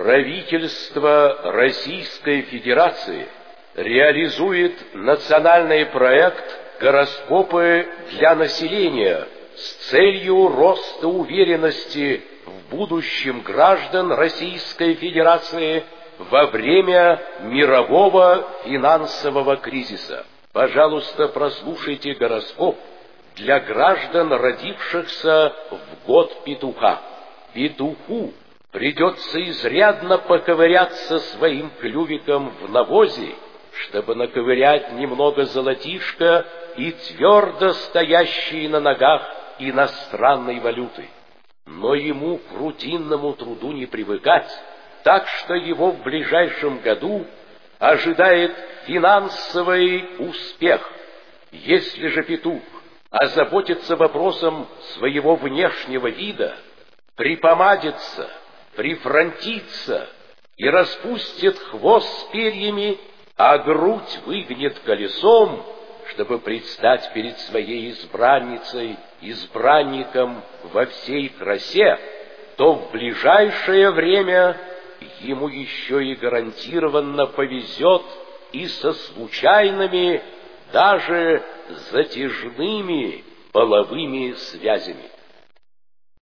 Правительство Российской Федерации реализует национальный проект «Гороскопы для населения» с целью роста уверенности в будущем граждан Российской Федерации во время мирового финансового кризиса. Пожалуйста, прослушайте гороскоп для граждан, родившихся в год петуха. Петуху придется изрядно поковыряться своим клювиком в навозе, чтобы наковырять немного золотишка и твердо стоящие на ногах иностранной валюты. Но ему к рутинному труду не привыкать, так что его в ближайшем году ожидает финансовый успех. Если же петух озаботится вопросом своего внешнего вида, припомадится, прифронтится и распустит хвост с перьями, а грудь выгнет колесом, чтобы предстать перед своей избранницей, избранником во всей красе, то в ближайшее время ему еще и гарантированно повезет и со случайными, даже затяжными половыми связями.